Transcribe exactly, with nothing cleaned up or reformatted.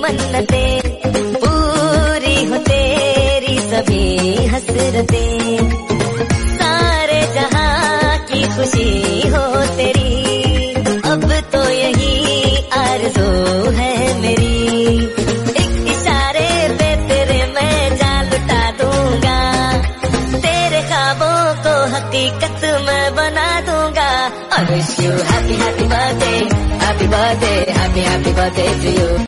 मन्नतें, पूरी हो तेरी सभी हसरतें, सारे जहां की खुशी हो तेरी, अब तो यही आरज़ू है मेरी। एक इशारे पे तेरे मैं जाल लुटा दूंगा, तेरे ख्वाबों को हकीकत मैं बना दूंगा। I wish you happy happy birthday, happy birthday, happy happy birthday to you.